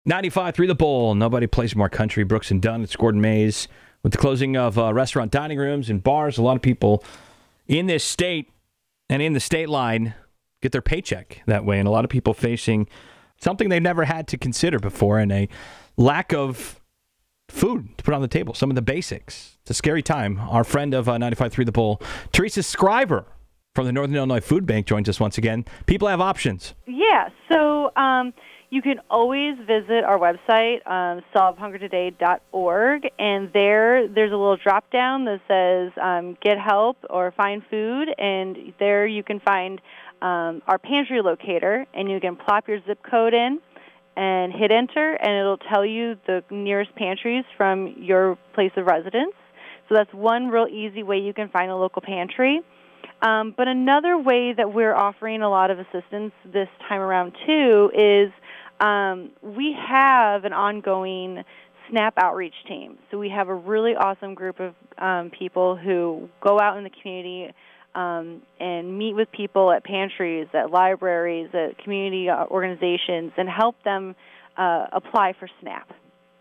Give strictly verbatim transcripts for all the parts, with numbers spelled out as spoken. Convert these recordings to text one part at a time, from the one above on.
ninety-five point three The Bull. Nobody plays more country. Brooks and Dunn. It's Gordon Mays. With the closing of uh, restaurant dining rooms and bars, a lot of people in this state and in the state line get their paycheck that way. And a lot of people facing something they've never had to consider before, and a lack of food to put on the table, some of the basics. It's a scary time. Our friend of uh, ninety-five point three The Bull, Teresa Scriver from the Northern Illinois Food Bank, joins us once again. People have options. Yeah, so um, you can always visit our website, um, solve hunger today dot org, and there there's a little drop-down that says um, get help or find food, and there you can find um, our pantry locator, and you can plop your zip code in and hit enter, and it'll tell you the nearest pantries from your place of residence. So that's one real easy way you can find a local pantry. Um, but another way that we're offering a lot of assistance this time around, too, is um, we have an ongoing SNAP outreach team. So we have a really awesome group of um, people who go out in the community um, and meet with people at pantries, at libraries, at community organizations, and help them uh, apply for SNAP.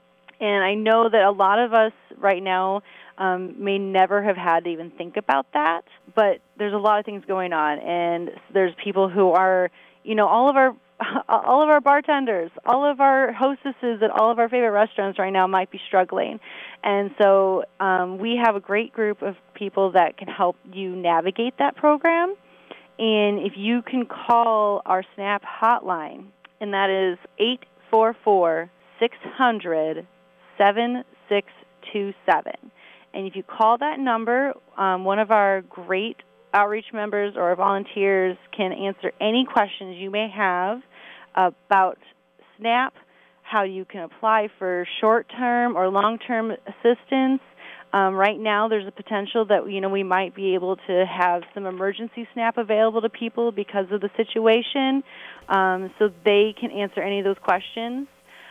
And I know that a lot of us right now um, may never have had to even think about that, but there's a lot of things going on, and there's people who are, you know, all of our all of our bartenders, all of our hostesses at all of our favorite restaurants right now might be struggling. And so um, we have a great group of people that can help you navigate that program. And if you can call our SNAP hotline, and that is eight four four, six hundred, seven six two seven. And if you call that number, um, one of our great outreach members or volunteers can answer any questions you may have about SNAP, how you can apply for short-term or long-term assistance. Um, right now, there's a potential that, you know, we might be able to have some emergency SNAP available to people because of the situation, um, so they can answer any of those questions.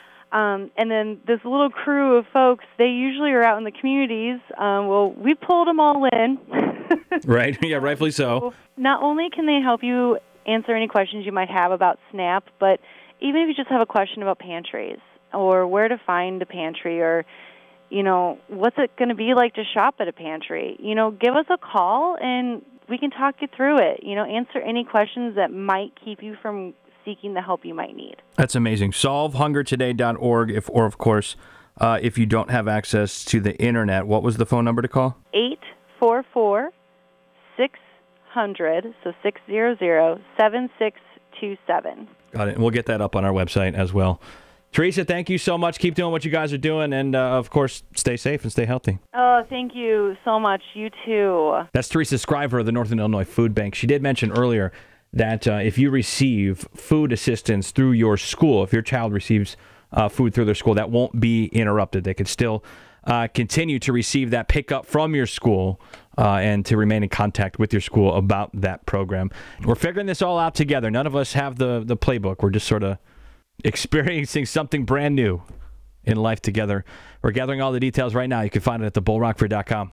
Um, and then this little crew of folks, they usually are out in the communities. Um, well, we pulled them all in. Right. Yeah, rightfully so. So not only can they help you answer any questions you might have about SNAP, but even if you just have a question about pantries or where to find a pantry or, you know, what's it going to be like to shop at a pantry, you know, give us a call and we can talk you through it. You know, answer any questions that might keep you from seeking the help you might need. That's amazing. solve hunger today dot org, if, or, of course, uh, if you don't have access to the Internet, what was the phone number to call? eight four four, six hundred, so six hundred, seven six two seven. Got it. And we'll get that up on our website as well. Teresa, thank you so much. Keep doing what you guys are doing, and, uh, of course, stay safe and stay healthy. Oh, thank you so much. You too. That's Teresa Scriver of the Northern Illinois Food Bank. She did mention earlier that uh, if you receive food assistance through your school, if your child receives uh, food through their school, that won't be interrupted. They could still uh, continue to receive that pickup from your school uh, and to remain in contact with your school about that program. We're figuring this all out together. None of us have the, the playbook. We're just sort of experiencing something brand new in life together. We're gathering all the details right now. You can find it at the bull rockford dot com.